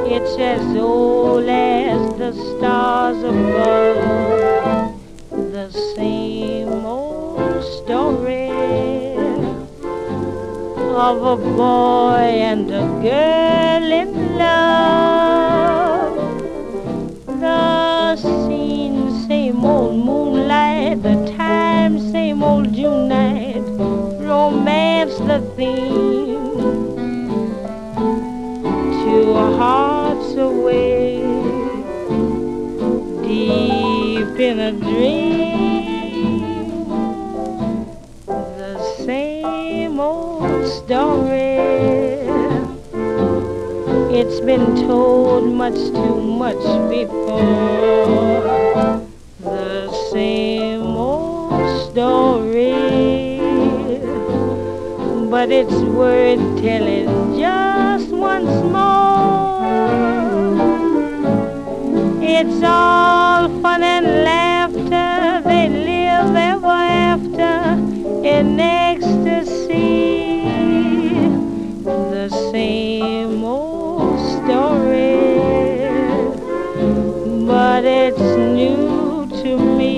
It's as old as the stars above, the same old story of a boy and a girl in love. The scene, same old moonlight, the time, same old June night, romance the theme. Two hearts away, deep in a dream, the same old story. It's been told much too much before, the same old story, but it's worth telling just once more. It's all fun and laughter, they live ever after in ecstasy, the same old story, but it's new to me.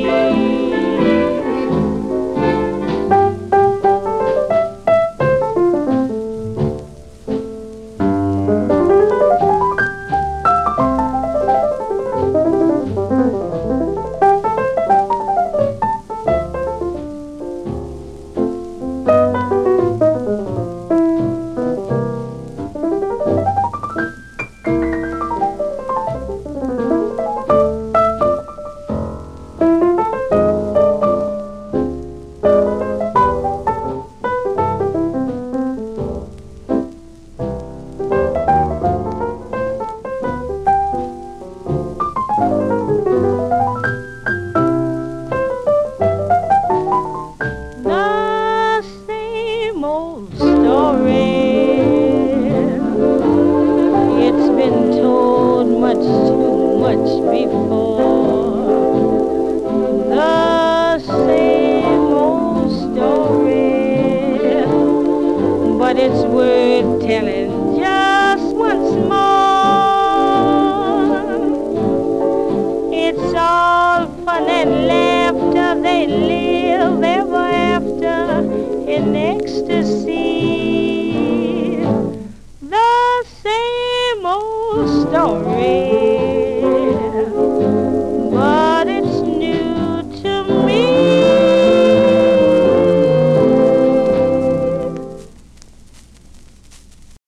It's been told much too much before, the same old story, but it's worth telling just once more. It's all fun and laughter, they live ever after in ecstasy, the same old story.